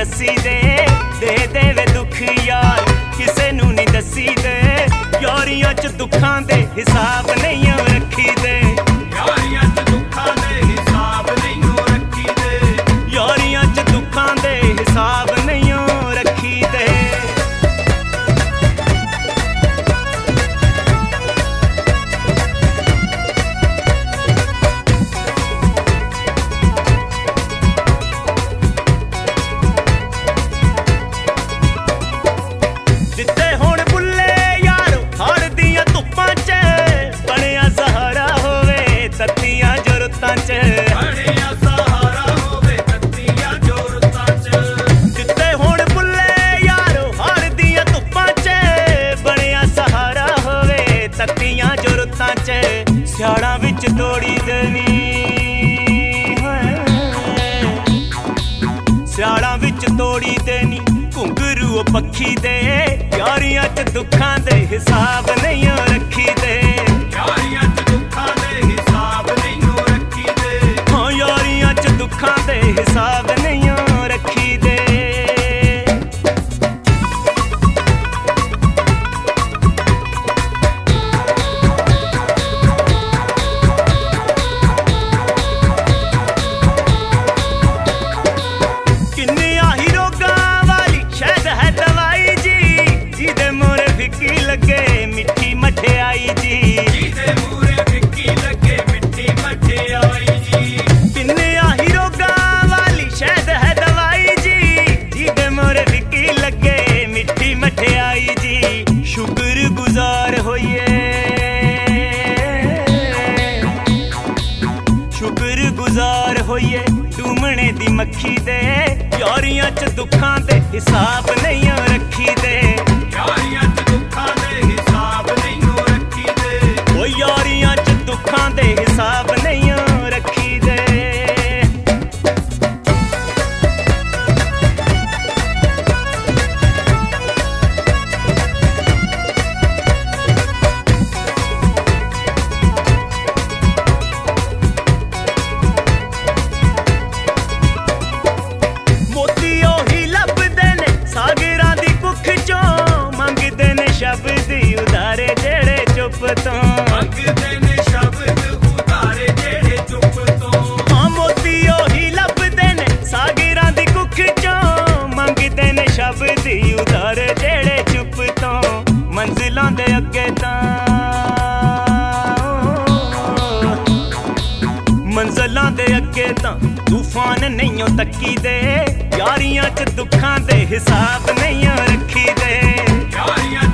दसी दे वे दुख यार किसे नू नहीं दसी दे यारियां च दुखां दे हिसाब नहीं रखी दे यारियां च दुखां दे हिसाब नहीं रखी दे यारियां च दुखां दे हिसाब नहीं रखी दे जिते हुण बुल्ले यारो हाड़ दियां धुप्पां च बणिया सहारा होवे तत्तियां जरूरतां च बणिया सहारा होवे तत्तियां जरूरतां च जिते हुण बुल्ले यारो हाड़ दियां धुप्पां च बणिया सहारा होवे तत्तियां जरूरतां च सियाड़ां विच तोड़ी देनी सियाड़ां विच तोड़ी देनी घुंगरू पक्षी दे यारियां च दुखां दे हिसाब नहीं रखी दे यारियां च दुखां दे हिसाब नहीं रखी दे हाँ यारियां च दुखां दे हिसाब नहीं रखी दे लगे मिठी मठियाई जी जिदे मूरे फिक्की लगे मिठी मठियाई जी किन्ने आही रोगां वाली शहद है दवाई जी जिदे मूरे फिक्की लगे मिठी मठियाई जी शुक्र गुजार होइए शुक्र गुजार होइए डूमने दी मक्खी दे यारियां च दुखां दे हिसाब नहीं रखी दे यारियां च दुखां दे हिसाब नहीं रखी दे ओ यारियां च दुखां दे हिसाब नहीं रखी दे मोती ओही लभदे ने सागरां दी कुख चों मंगदे ने शब्द उधारे जेड़े चुप तो मंगदे ने शब्द उधारे जेड़े चुप तो हाँ मोती ओही लभदे ने सागरां दी कुख चों मंगदे ने शब्द उधारे जेड़े चुप तो मंजिलां दे अगे तां मंजिलां दे अगे तां तूफान नहीं तक्की दे यारियां च दुखां दे हिसाब नहीं रखी दे यारियां